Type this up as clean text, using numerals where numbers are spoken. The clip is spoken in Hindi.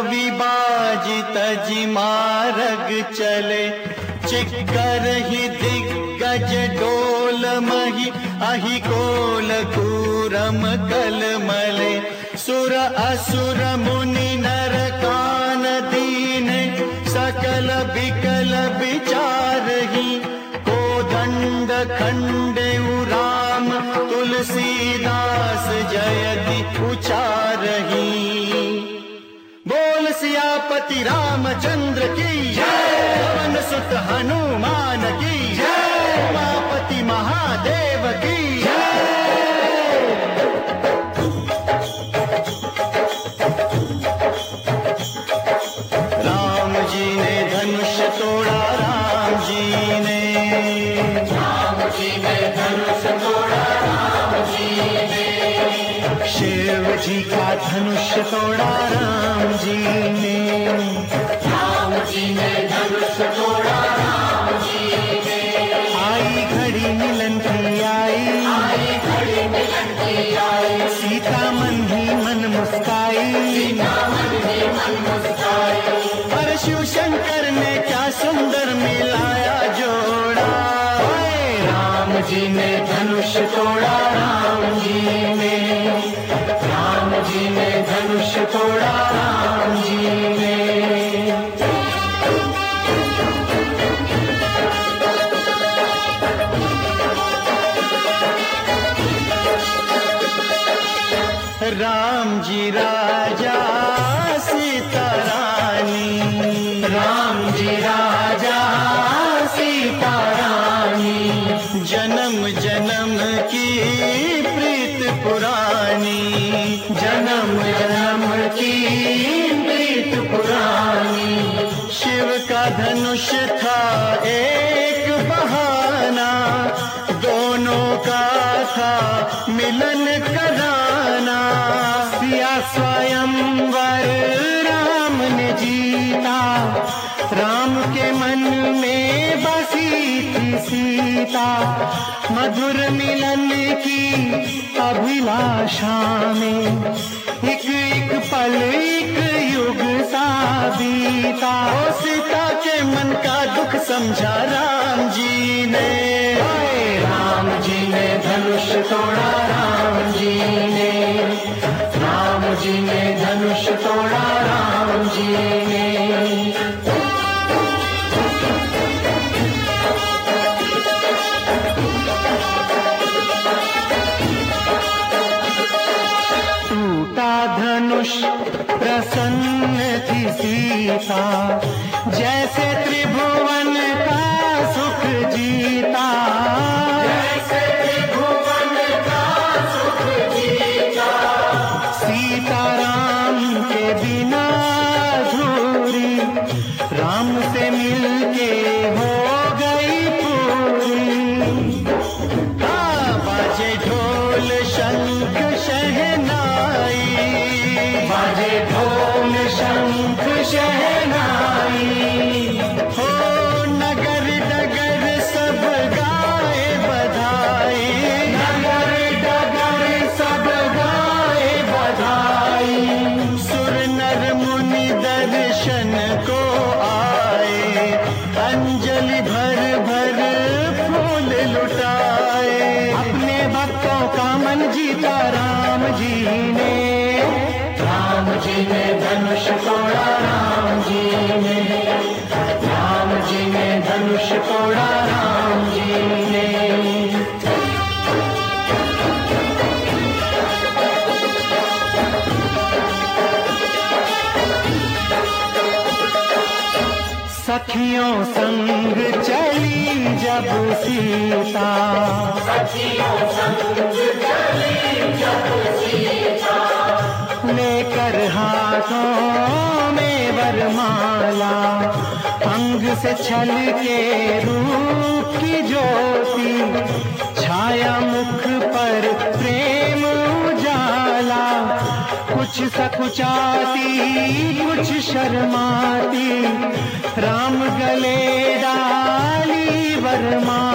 कवि बाजी तजी मार्ग चले, चिक्कर ही दिग्गज डोल मही, अहि कोल कूरम कलमले। सुर असुर मुनि नर कान दीन, सकल बिकल विचारहि। कोदंड खंडेउ राम, तुलसीदास जयति उचारहि। बोल सियापति रामचंद्र की जय, पवन सुत हनुमान की जय, उमापति महादेव की जय। राम जी ने धनुष तोड़ा, राम जी ने धनुष तोड़ा, राम जी ने शिव जी का धनुष तोड़ा, राम जी ने धनुष तोड़ा, राम जी ने। आई घड़ी मिलन की आई घड़ी मिलन की आई, सीता मन ही मन मुस्काई, सीता मन ही मन मुस्काई। पर शिव शंकर ने क्या सुंदर मिलाया जोड़ा, राम जी ने धनुष तोड़ा, राम जी ने धनुष तोड़ा, राम जी ने। राम जी राजा सीता रानी, राम जी राजा सीता रानी। जन्म जन्म की प्रीत पुरानी, जन्म जन्म की प्रीत पुरानी। शिव का धनुष था एक बहाना, दोनों का था मिलन कराना। सिया स्वयंवर राम ने जीता, राम के मन में बसी थी सीता। मधुर मिलन की अभिलाषा में, एक एक पल एक युग सा बीता। सीता के मन का दुख समझा राम जी ने, राम जी ने धनुष तोड़ा, राम जी ने धनुष तोड़ा, राम जी ने। टूटा धनुष प्रसन्न थी सीता, जैसे त्रिभुवन का सुख जीता, जैसे त्रिभुवन का सुख जीता। सीता राम के बिना अधूरी, राम से मिलके हो गई पूरी। बाजे ढोल शंख शहनाई, बाजे ढोल शंख शहनाई। हो नगर डगर सब गाए बधाई, नगर डगर सब गाए बधाई। सुर नर मुनि दर्शन को आए, अंजलि भर भर फूल लुटाए। अपने भक्तों का मन जीता राम जी ने, राम जी ने धनुष तोड़ा, राम जी ने धनुष तोड़ा, राम जी ने। सखियों संग चली जब सीता, सखियों संग चली जब सीता। लेकर हाथों में वरमाला, अंग से छल के रूप की ज्योति। छाया मुख पर प्रेम उजाला, कुछ सकुचाती कुछ शर्माती। राम गले डाली वरमाला,